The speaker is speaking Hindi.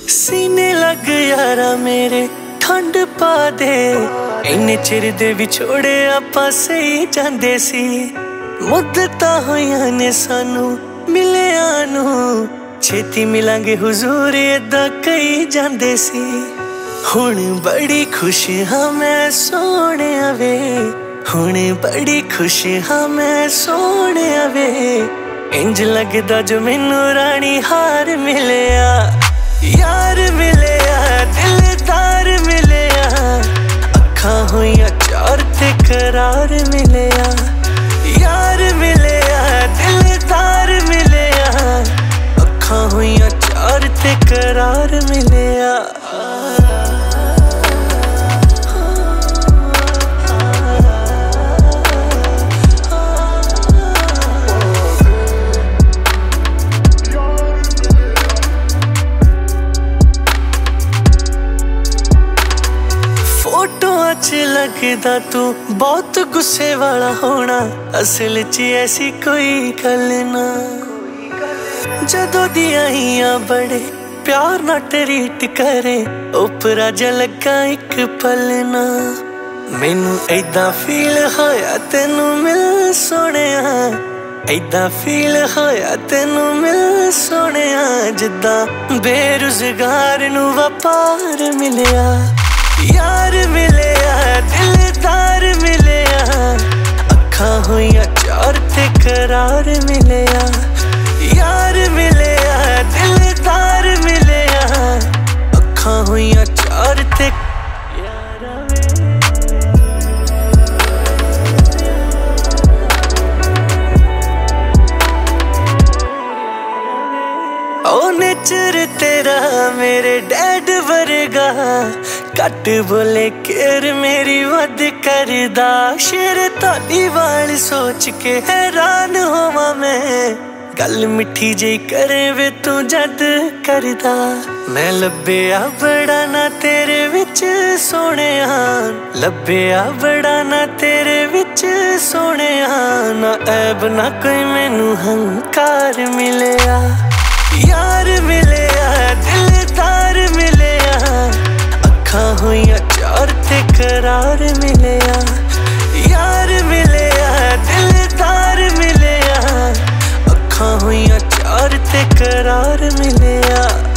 सीने लग यारा मेरे ठंड पा दे। इन्ने चिर दे विछोड़े आपां सही जांदे सी। मुद्दतां होईयां ने सानू मिलिया नू, छेती मिलांगे हुजूर इदां कही जांदे सी। हुण बड़ी खुश हाँ मैं सोहणिया वे, हुण बड़ी खुश हाँ मैं सोहणिया वे। इंज लगदा जो मैनू रानी हार मिलिया, यार मिलिया दिलदार मिलिया। अखां होईयां चार ते करार मिलिया, यार मिलिया दिलदार मिलिया। अखां होईयां चार ते करार मिलिया। फोटोआं च लगदा तू बहुत गुस्से वाला होना, असल च ऐसी कोई गल ना। जदों दी आईयां बड़े प्यार ना ट्रीट करे, उपरा जा लगा एक पल ना। मैनू ऐदां फील होया तेनू मिल सोहणिया, ऐदां फील होया तेनू मिल सोहणिया। जिद्दां बेरुज़गार नू व्यापार मिलिया, यार मिलिया दिलदार मिलिया। अखां होईयां चार ते करार मिलिया, यार मिलिया दिलदार मिलिया। अखां होईयां चार ते ओ नेचर तेरा मेरे डैड वर्गा, घट बोले केर मेरी वध करदा। शेर ताली वाल सोच के हैरान होवा मैं, गल मिठी जी करे वे तू जद करदा। मैं लब्बिया बड़ा ना तेरे विच सोहणिया, लब्बिया बड़ा ना तेरे विच सोहणिया। ना ऐब ना कोई मैनू हंकार मिलिया, यार मिलिया दिलदार मिलिया। अखां होईयां चार ते करार मिलिया, यार मिलिया दिलदार मिलिया। अखां होईयां चार ते करार मिलिया।